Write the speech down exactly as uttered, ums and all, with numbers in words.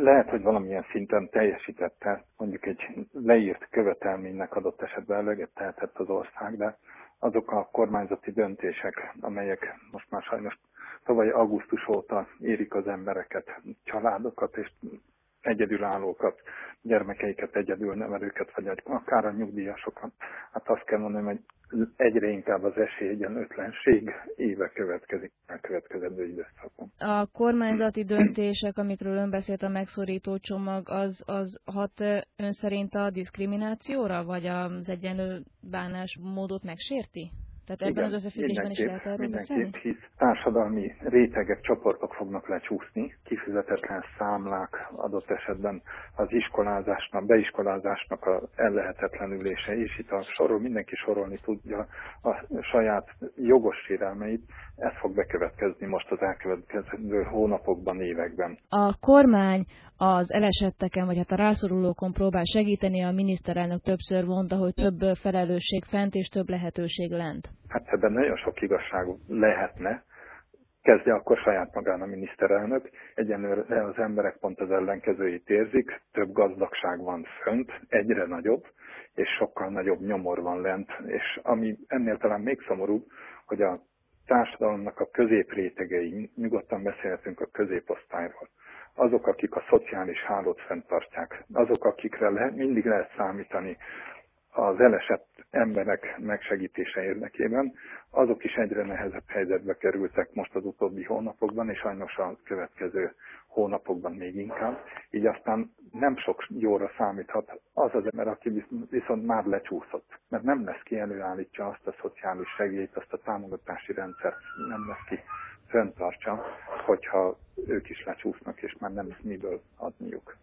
lehet, hogy valamilyen szinten teljesítette, mondjuk egy leírt követelménynek adott esetben eleget tehetett az ország, de azok a kormányzati döntések, amelyek most már sajnos tavaly augusztus óta érik az embereket, családokat és egyedülállókat, gyermekeiket, egyedülnevelőket, vagy akár a nyugdíjasokat, hát azt kell mondani, hogy egyre inkább az esélyegyenlőtlenség éve következik a következő időszakban. A kormányzati döntések, amikről ön beszélt, a megszorító csomag, az, az hat ön szerint a diszkriminációra, vagy az egyenlő bánásmódot megsérti? Tehát ebben Igen, az összefüggésben is lehet arról beszélni? Hisz társadalmi rétegek, csoportok fognak lecsúszni, kifizetetlen számlák, adott esetben az iskolázásnak, beiskolázásnak az ellehetetlenülése, és itt a sorol, mindenki sorolni tudja a saját jogos sérelmeit, ez fog bekövetkezni most az elkövetkező hónapokban, években. A kormány az elesetteken, vagy hát a rászorulókon próbál segíteni, a miniszterelnök többször mondta, hogy több felelősség fent és több lehetőség lent. Hát ebben nagyon sok igazság lehetne. Kezdje akkor saját magán a miniszterelnök. Egyenlőre az emberek pont az ellenkezőjét érzik, több gazdagság van fönt, egyre nagyobb, és sokkal nagyobb nyomor van lent. És ami ennél talán még szomorúbb, hogy a társadalomnak a középrétegei, nyugodtan beszélhetünk a középosztályról, azok, akik a szociális hálót fenntartják, azok, akikre le, mindig lehet számítani az elesett emberek megsegítése érdekében, azok is egyre nehezebb helyzetbe kerültek most az utóbbi hónapokban, és sajnos a következő hónapokban még inkább. Így aztán nem sok jóra számíthat az az ember, aki viszont már lecsúszott, mert nem lesz ki, előállítja azt a szociális segélyt, azt a támogatási rendszert, nem lesz ki, fenntartsa, hogyha ők is lecsúsznak, és már nem lesz miből adniuk.